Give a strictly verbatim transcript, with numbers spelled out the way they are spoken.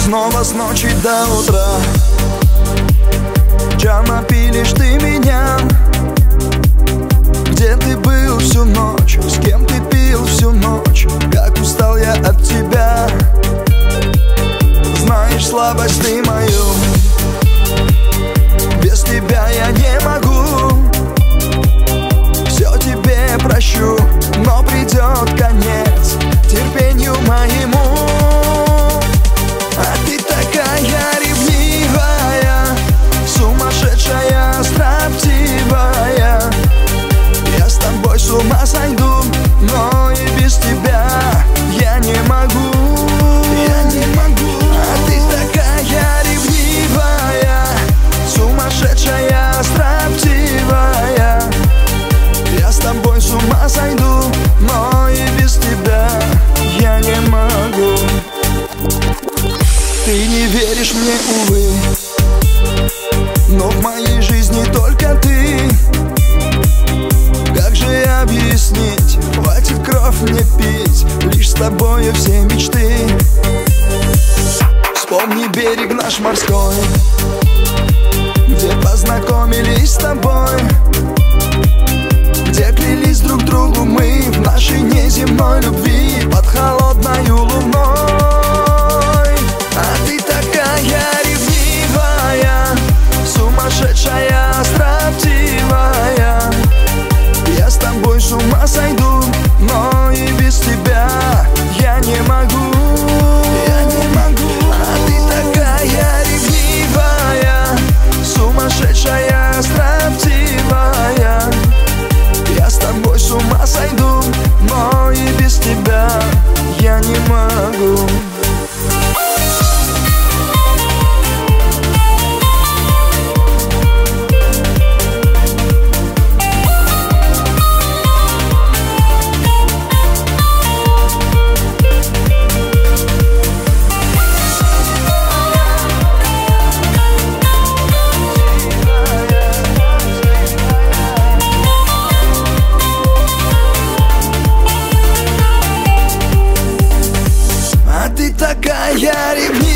Снова с ночи до утра Джама, пилишь ты меня. Где ты был всю ночь? С кем ты пил всю ночь? Как устал я от тебя. Знаешь слабость ты мою, без тебя я не могу. Все тебе прощу, но придет конец терпению моему. А ты такая ревнивая, сумасшедшая, строптивая. Я с тобой с ума сойду, но и без тебя я не могу. Я не могу. А ты такая ревнивая, сумасшедшая, строптивая. Я с тобой с ума сойду, но и без тебя я не могу. Ты не веришь мне, увы, но в моей жизни только ты. Как же объяснить, хватит кровь мне пить, лишь с тобою все мечты. Вспомни берег наш морской, где познакомились с тобой, где клялись друг другу мы в нашей неземной любви под холодною луной. А ты такая ревнивая, сумасшедшая, строптивая. Я с тобой с ума сойду, но и без тебя я не могу. Я не могу. А ты такая ревнивая, сумасшедшая, строптивая. Я с тобой с ума сойду, но и без тебя я не могу. Такая ревнивая,